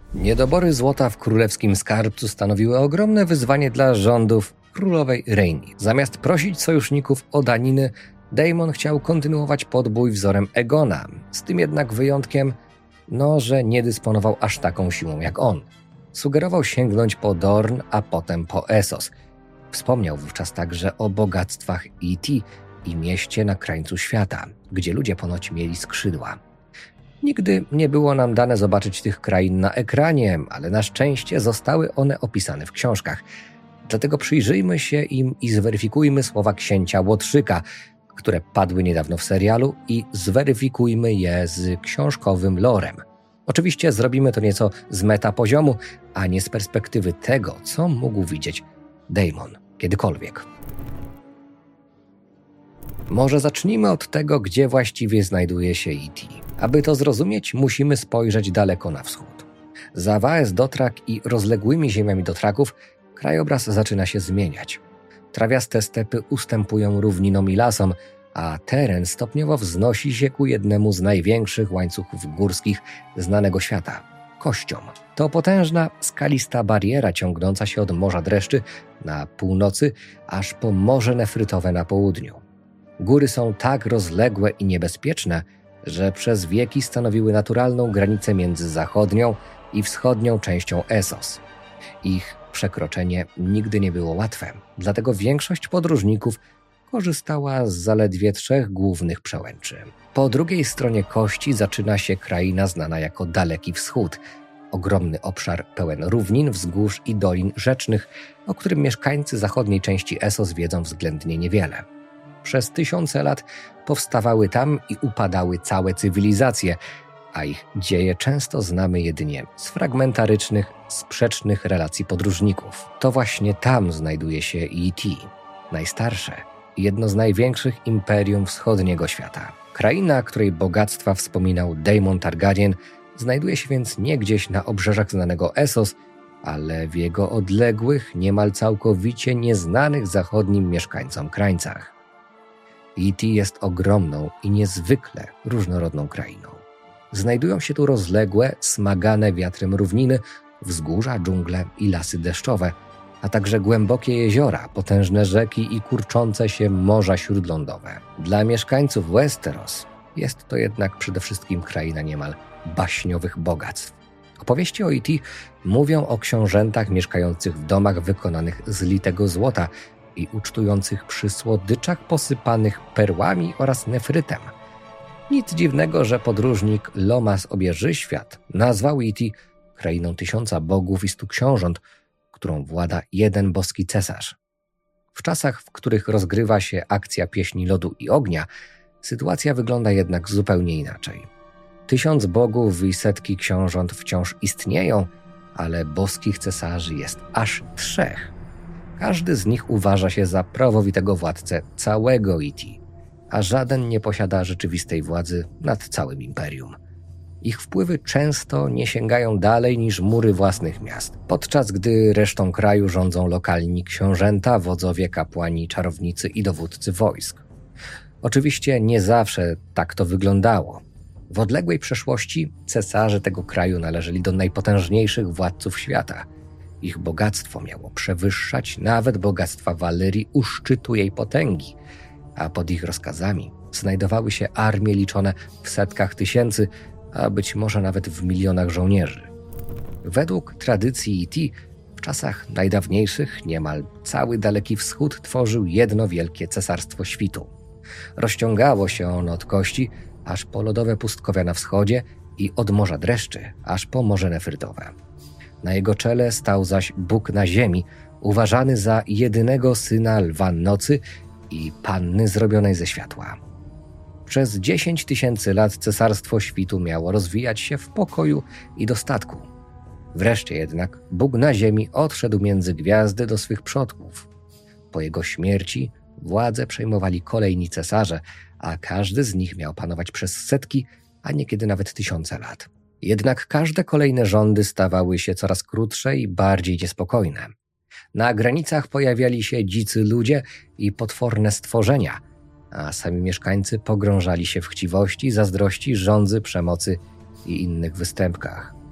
Niedobory złota w królewskim skarbcu stanowiły ogromne wyzwanie dla rządów królowej Rhaenys. Zamiast prosić sojuszników o daniny, Daemon chciał kontynuować podbój wzorem Aegona, z tym jednak wyjątkiem, że nie dysponował aż taką siłą jak on. Sugerował sięgnąć po Dorne, a potem po Essos. Wspomniał wówczas także o bogactwach E.T. i mieście na krańcu świata, gdzie ludzie ponoć mieli skrzydła. Nigdy nie było nam dane zobaczyć tych krain na ekranie, ale na szczęście zostały one opisane w książkach. Dlatego przyjrzyjmy się im i zweryfikujmy słowa księcia Łotrzyka, które padły niedawno w serialu, i zweryfikujmy je z książkowym lorem. Oczywiście zrobimy to nieco z metapoziomu, a nie z perspektywy tego, co mógł widzieć Daemon kiedykolwiek. Może zacznijmy od tego, gdzie właściwie znajduje się E.T. Aby to zrozumieć, musimy spojrzeć daleko na wschód. Za Vaes Dothrak i rozległymi ziemiami Dothraków krajobraz zaczyna się zmieniać. Trawiaste stepy ustępują równinom i lasom, a teren stopniowo wznosi się ku jednemu z największych łańcuchów górskich znanego świata – Kościom. To potężna, skalista bariera ciągnąca się od Morza Dreszczy na północy aż po Morze Nefrytowe na południu. Góry są tak rozległe i niebezpieczne, że przez wieki stanowiły naturalną granicę między zachodnią i wschodnią częścią Essos. Ich przekroczenie nigdy nie było łatwe, dlatego większość podróżników korzystała z zaledwie 3 głównych przełęczy. Po drugiej stronie kości zaczyna się kraina znana jako Daleki Wschód, ogromny obszar pełen równin, wzgórz i dolin rzecznych, o którym mieszkańcy zachodniej części Essos wiedzą względnie niewiele. Przez tysiące lat powstawały tam i upadały całe cywilizacje, a ich dzieje często znamy jedynie z fragmentarycznych, sprzecznych relacji podróżników. To właśnie tam znajduje się E.T., najstarsze i jedno z największych imperium wschodniego świata. Kraina, której bogactwa wspominał Daemon Targaryen, znajduje się więc nie gdzieś na obrzeżach znanego Essos, ale w jego odległych, niemal całkowicie nieznanych zachodnim mieszkańcom krańcach. E.T. jest ogromną i niezwykle różnorodną krainą. Znajdują się tu rozległe, smagane wiatrem równiny, wzgórza, dżungle i lasy deszczowe, a także głębokie jeziora, potężne rzeki i kurczące się morza śródlądowe. Dla mieszkańców Westeros jest to jednak przede wszystkim kraina niemal baśniowych bogactw. Opowieści o E.T. mówią o książętach mieszkających w domach wykonanych z litego złota i ucztujących przy słodyczach posypanych perłami oraz nefrytem. Nic dziwnego, że podróżnik Lomas Obieżyświat nazwał E.T. krainą 1000 bogów i 100 książąt, którą włada jeden boski cesarz. W czasach, w których rozgrywa się akcja Pieśni Lodu i Ognia, sytuacja wygląda jednak zupełnie inaczej. 1000 bogów i setki książąt wciąż istnieją, ale boskich cesarzy jest aż 3. Każdy z nich uważa się za prawowitego władcę całego E.T., a żaden nie posiada rzeczywistej władzy nad całym imperium. Ich wpływy często nie sięgają dalej niż mury własnych miast, podczas gdy resztą kraju rządzą lokalni książęta, wodzowie, kapłani, czarownicy i dowódcy wojsk. Oczywiście nie zawsze tak to wyglądało. W odległej przeszłości cesarze tego kraju należeli do najpotężniejszych władców świata. Ich bogactwo miało przewyższać nawet bogactwa Walyrii u szczytu jej potęgi, a pod ich rozkazami znajdowały się armie liczone w setkach tysięcy, a być może nawet w milionach żołnierzy. Według tradycji E.T. w czasach najdawniejszych niemal cały Daleki Wschód tworzył jedno wielkie cesarstwo świtu. Rozciągało się ono od kości aż po lodowe pustkowia na wschodzie i od Morza Dreszczy aż po Morze Nefrytowe. Na jego czele stał zaś Bóg na ziemi, uważany za jedynego syna Lwa Nocy i Panny zrobionej ze światła. Przez 10 000 lat cesarstwo świtu miało rozwijać się w pokoju i dostatku. Wreszcie jednak Bóg na ziemi odszedł między gwiazdy do swych przodków. Po jego śmierci władzę przejmowali kolejni cesarze, a każdy z nich miał panować przez setki, a niekiedy nawet 1000 lat. Jednak każde kolejne rządy stawały się coraz krótsze i bardziej niespokojne. Na granicach pojawiali się dzicy ludzie i potworne stworzenia, a sami mieszkańcy pogrążali się w chciwości, zazdrości, żądzy, przemocy i innych występkach.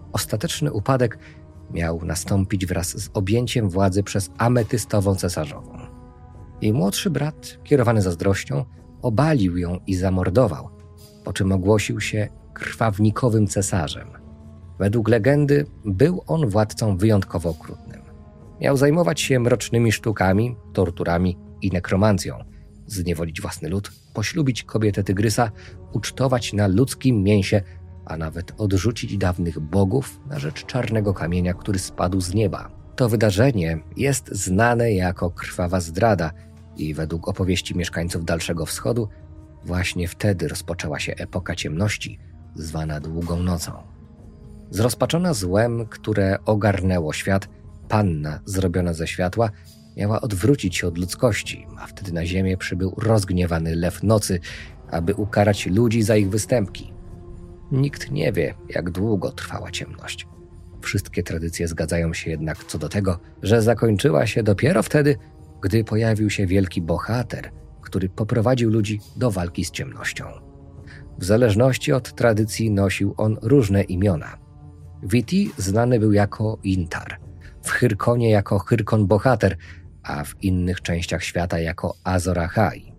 Ostateczny upadek miał nastąpić wraz z objęciem władzy przez ametystową cesarzową. Jej młodszy brat, kierowany zazdrością, obalił ją i zamordował, po czym ogłosił się krwawnikowym cesarzem. Według legendy był on władcą wyjątkowo okrutnym. Miał zajmować się mrocznymi sztukami, torturami i nekromancją, zniewolić własny lud, poślubić kobietę tygrysa, ucztować na ludzkim mięsie, a nawet odrzucić dawnych bogów na rzecz czarnego kamienia, który spadł z nieba. To wydarzenie jest znane jako krwawa zdrada i według opowieści mieszkańców Dalszego Wschodu właśnie wtedy rozpoczęła się epoka ciemności, zwana Długą Nocą. Zrozpaczona złem, które ogarnęło świat, panna zrobiona ze światła miała odwrócić się od ludzkości, a wtedy na ziemię przybył rozgniewany lew nocy, aby ukarać ludzi za ich występki. Nikt nie wie, jak długo trwała ciemność. Wszystkie tradycje zgadzają się jednak co do tego, że zakończyła się dopiero wtedy, gdy pojawił się wielki bohater, który poprowadził ludzi do walki z ciemnością. W zależności od tradycji nosił on różne imiona. W Iti znany był jako Intar, w Hyrkonie jako Hyrkon Bohater, a w innych częściach świata jako Azor Ahai.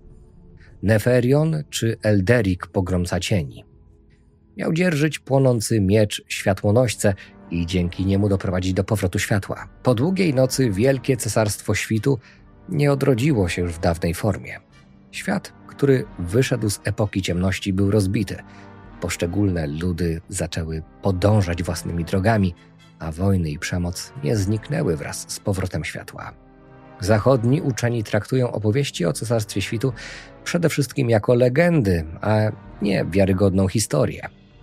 Neferion czy Elderik Pogromca Cieni. Miał dzierżyć płonący miecz Światłonośce i dzięki niemu doprowadzić do powrotu światła. Po długiej nocy wielkie cesarstwo świtu nie odrodziło się już w dawnej formie. Świat, który wyszedł z epoki ciemności, był rozbity. Poszczególne ludy zaczęły podążać własnymi drogami, a wojny i przemoc nie zniknęły wraz z powrotem światła. Zachodni uczeni traktują opowieści o Cesarstwie Świtu przede wszystkim jako legendy, a nie wiarygodną historię.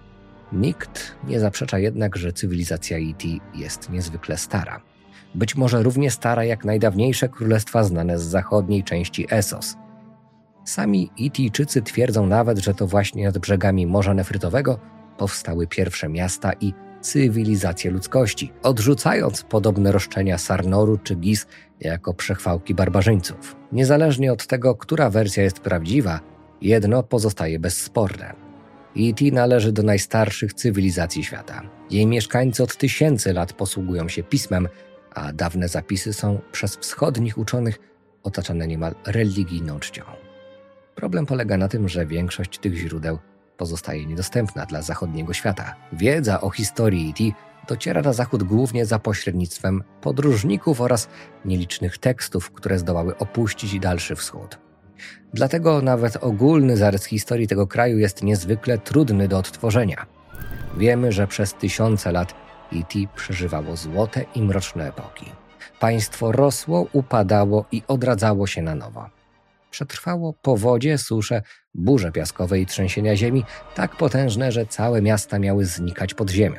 Nikt nie zaprzecza jednak, że cywilizacja Iti jest niezwykle stara. Być może równie stara jak najdawniejsze królestwa znane z zachodniej części Essos. Sami Itijczycy twierdzą nawet, że to właśnie nad brzegami Morza Nefrytowego powstały pierwsze miasta i cywilizacje ludzkości, odrzucając podobne roszczenia Sarnoru czy Giz jako przechwałki barbarzyńców. Niezależnie od tego, która wersja jest prawdziwa, jedno pozostaje bezsporne. Iti należy do najstarszych cywilizacji świata. Jej mieszkańcy od tysięcy lat posługują się pismem, a dawne zapisy są przez wschodnich uczonych otaczane niemal religijną czcią. Problem polega na tym, że większość tych źródeł pozostaje niedostępna dla zachodniego świata. Wiedza o historii Iti dociera na zachód głównie za pośrednictwem podróżników oraz nielicznych tekstów, które zdołały opuścić Dalszy Wschód. Dlatego nawet ogólny zarys historii tego kraju jest niezwykle trudny do odtworzenia. Wiemy, że przez tysiące lat Iti przeżywało złote i mroczne epoki. Państwo rosło, upadało i odradzało się na nowo. Przetrwało powodzie, susze, burze piaskowe i trzęsienia ziemi tak potężne, że całe miasta miały znikać pod ziemią.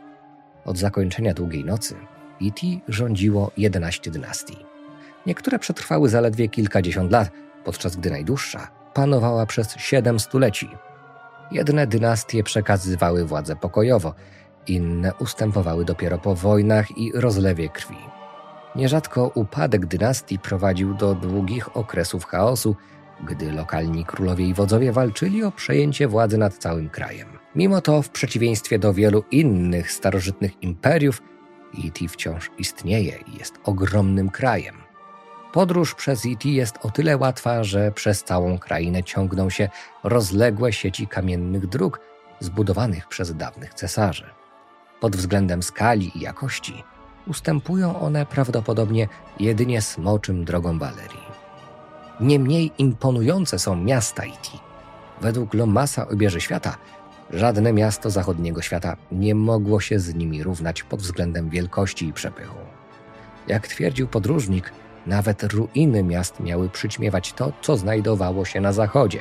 Od zakończenia Długiej Nocy Iti rządziło 11 dynastii. Niektóre przetrwały zaledwie kilkadziesiąt lat, podczas gdy najdłuższa panowała przez 7 stuleci. Jedne dynastie przekazywały władzę pokojowo, inne ustępowały dopiero po wojnach i rozlewie krwi. Nierzadko upadek dynastii prowadził do długich okresów chaosu, gdy lokalni królowie i wodzowie walczyli o przejęcie władzy nad całym krajem. Mimo to, w przeciwieństwie do wielu innych starożytnych imperiów, Iti wciąż istnieje i jest ogromnym krajem. Podróż przez Iti jest o tyle łatwa, że przez całą krainę ciągną się rozległe sieci kamiennych dróg zbudowanych przez dawnych cesarzy. Pod względem skali i jakości ustępują one prawdopodobnie jedynie smoczym drogom Walerii. Niemniej imponujące są miasta Iti. Według Lommasa Obieży Świata żadne miasto zachodniego świata nie mogło się z nimi równać pod względem wielkości i przepychu. Jak twierdził podróżnik, nawet ruiny miast miały przyćmiewać to, co znajdowało się na zachodzie.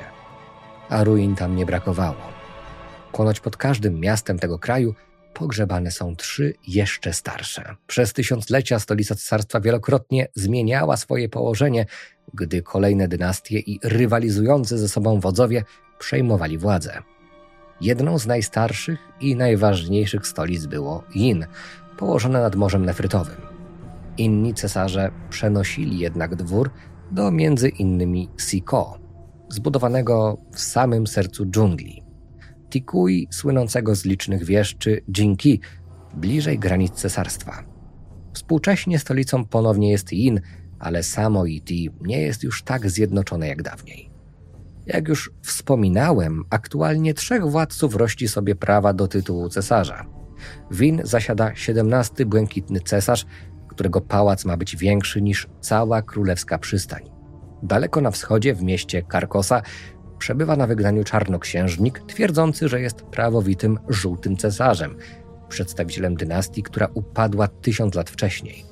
A ruin tam nie brakowało. Ponoć pod każdym miastem tego kraju pogrzebane są 3 jeszcze starsze. Przez tysiąclecia stolica cesarstwa wielokrotnie zmieniała swoje położenie, gdy kolejne dynastie i rywalizujący ze sobą wodzowie przejmowali władzę. Jedną z najstarszych i najważniejszych stolic było Yin, położone nad Morzem Nefrytowym. Inni cesarze przenosili jednak dwór do między innymi Siko, zbudowanego w samym sercu dżungli. Tikui, słynącego z licznych wież, czy Jinki, bliżej granic cesarstwa. Współcześnie stolicą ponownie jest Yin, ale samo Iti nie jest już tak zjednoczone jak dawniej. Jak już wspominałem, aktualnie 3 władców rości sobie prawa do tytułu cesarza. W Yin zasiada 17. błękitny cesarz, którego pałac ma być większy niż cała królewska przystań. Daleko na wschodzie, w mieście Carcosa, przebywa na wygnaniu czarnoksiężnik, twierdzący, że jest prawowitym żółtym cesarzem, przedstawicielem dynastii, która upadła 1000 lat wcześniej.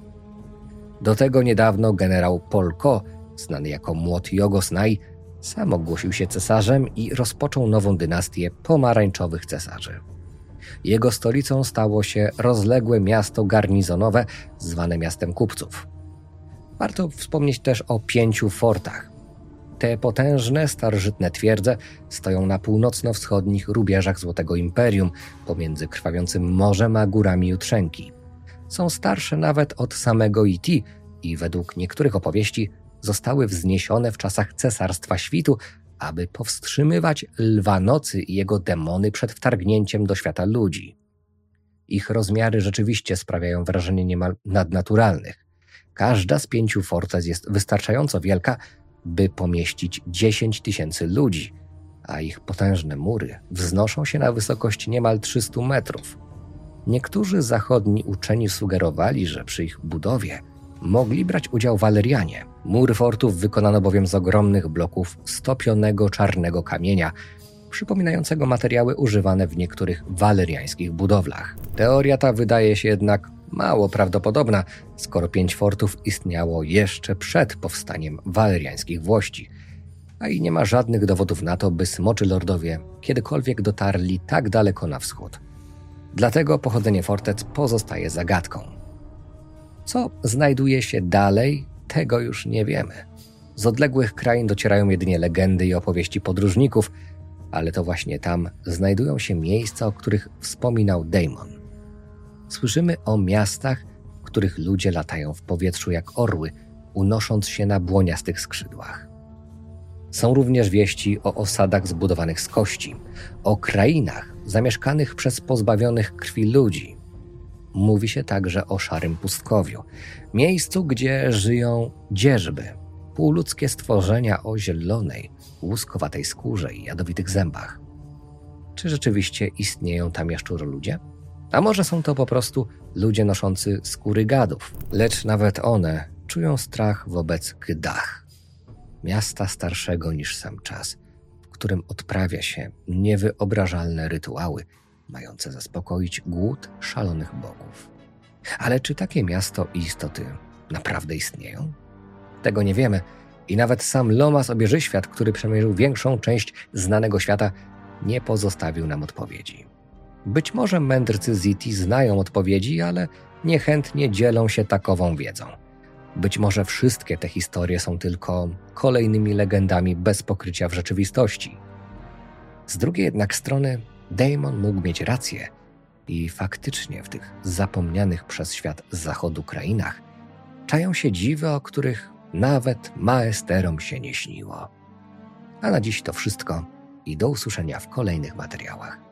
Do tego niedawno generał Polko, znany jako Młot Jogosnai, sam ogłosił się cesarzem i rozpoczął nową dynastię pomarańczowych cesarzy. Jego stolicą stało się rozległe miasto garnizonowe, zwane miastem kupców. Warto wspomnieć też o 5 fortach. Te potężne, starożytne twierdze stoją na północno-wschodnich rubieżach Złotego Imperium, pomiędzy krwawiącym morzem a górami Jutrzenki. Są starsze nawet od samego Iti i według niektórych opowieści zostały wzniesione w czasach Cesarstwa Świtu, aby powstrzymywać Lwa Nocy i jego demony przed wtargnięciem do świata ludzi. Ich rozmiary rzeczywiście sprawiają wrażenie niemal nadnaturalnych. Każda z 5 fortec jest wystarczająco wielka, by pomieścić 10 000 ludzi, a ich potężne mury wznoszą się na wysokość niemal 300 metrów. Niektórzy zachodni uczeni sugerowali, że przy ich budowie mogli brać udział Walerianie. Mury fortów wykonano bowiem z ogromnych bloków stopionego czarnego kamienia, przypominającego materiały używane w niektórych waleriańskich budowlach. Teoria ta wydaje się jednak mało prawdopodobna, skoro 5 fortów istniało jeszcze przed powstaniem waleriańskich włości, a i nie ma żadnych dowodów na to, by Smoczy Lordowie kiedykolwiek dotarli tak daleko na wschód. Dlatego pochodzenie fortec pozostaje zagadką. Co znajduje się dalej, tego już nie wiemy. Z odległych krain docierają jedynie legendy i opowieści podróżników, ale to właśnie tam znajdują się miejsca, o których wspominał Daemon. Słyszymy o miastach, w których ludzie latają w powietrzu jak orły, unosząc się na błoniastych skrzydłach. Są również wieści o osadach zbudowanych z kości, o krainach zamieszkanych przez pozbawionych krwi ludzi. Mówi się także o szarym pustkowiu, miejscu, gdzie żyją dzierzby, półludzkie stworzenia o zielonej, łuskowatej skórze i jadowitych zębach. Czy rzeczywiście istnieją tam jaszczuroludzie? A może są to po prostu ludzie noszący skóry gadów, lecz nawet one czują strach wobec Gdach, miasta starszego niż sam czas, w którym odprawia się niewyobrażalne rytuały, mające zaspokoić głód szalonych bogów. Ale czy takie miasto i istoty naprawdę istnieją? Tego nie wiemy i nawet sam Lomas Obieżyświat, który przemierzył większą część znanego świata, nie pozostawił nam odpowiedzi. Być może mędrcy z Iti znają odpowiedzi, ale niechętnie dzielą się takową wiedzą. Być może wszystkie te historie są tylko kolejnymi legendami bez pokrycia w rzeczywistości. Z drugiej jednak strony Daemon mógł mieć rację i faktycznie w tych zapomnianych przez świat z zachodu krainach czają się dziwy, o których nawet Maesterom się nie śniło. A na dziś to wszystko i do usłyszenia w kolejnych materiałach.